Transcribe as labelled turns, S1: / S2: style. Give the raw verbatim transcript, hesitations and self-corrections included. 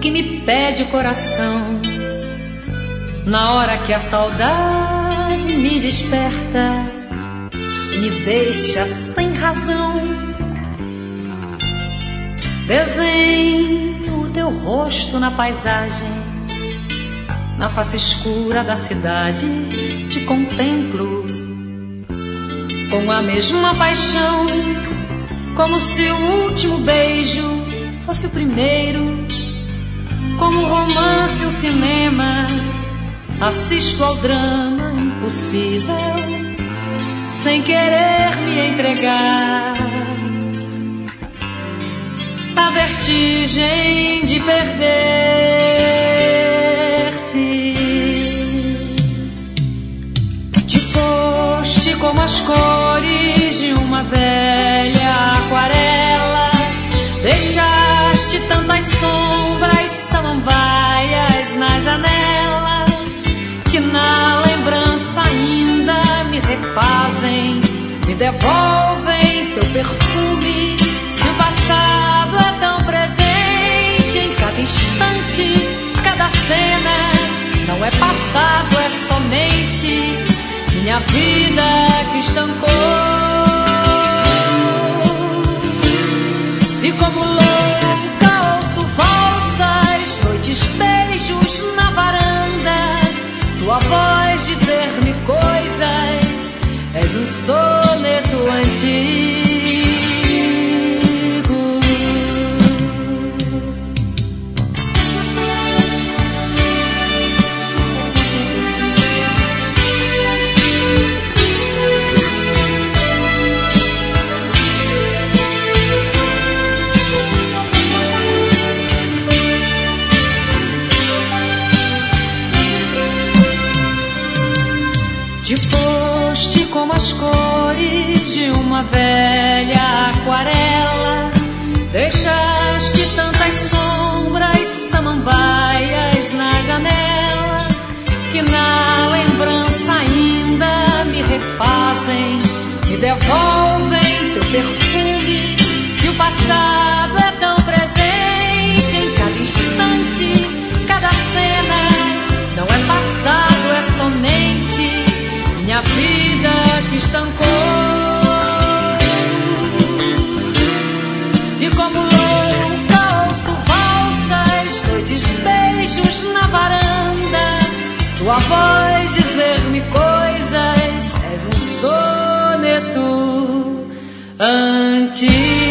S1: que me pede o coração. Na hora que a saudade me desperta, me deixa sem razão. Desenho o teu rosto na paisagem, na face escura da cidade te contemplo com a mesma paixão, como se o último beijo fosse o primeiro. Como um romance, um cinema, assisto ao drama impossível, sem querer me entregar. A vertigem de perder-te. Te foste como as cores de uma velha aquarela, deixaste tantas sombras samambaias na janela, que na lembrança ainda me refazem, me devolvem teu perfume. Se o passado é tão presente em cada instante, cada cena, não é passado, é somente minha vida que estancou. E como louca ouço valsas, noites, beijos na varanda, tua voz dizer-me coisas, és um soneto antigo. Te foste como as cores de uma velha aquarela, deixaste tantas sombras samambaias na janela, que na lembrança ainda me refazem, me devolvem teu perfume. Se o passado é tão presente em cada instante, cada cena, não é passado, é somente minha vida que estancou. E como louca ouço valsas, noites, beijos na varanda, tua voz dizer-me coisas, és um soneto antigo.